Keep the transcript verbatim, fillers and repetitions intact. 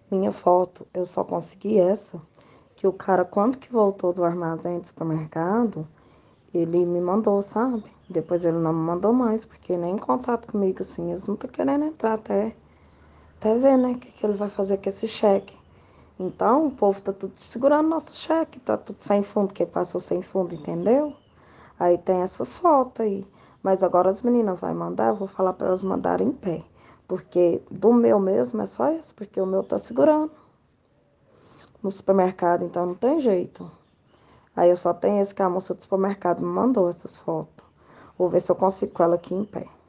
Minha foto, eu só consegui essa, que o cara, quando que voltou do armazém do supermercado, ele me mandou, sabe? Depois ele não me mandou mais, porque nem em contato comigo, assim, eles não estão querendo entrar até, até ver, né, o que, que ele vai fazer com esse cheque. Então, o povo tá tudo segurando nosso cheque, tá tudo sem fundo, que passou sem fundo, entendeu? Aí tem essas fotos aí. Mas agora as meninas vão mandar, eu vou falar para elas mandarem em pé. Porque do meu mesmo é só esse, porque o meu tá segurando no supermercado, então não tem jeito. Aí eu só tenho esse que a moça do supermercado me mandou essas fotos. Vou ver se eu consigo com ela aqui em pé.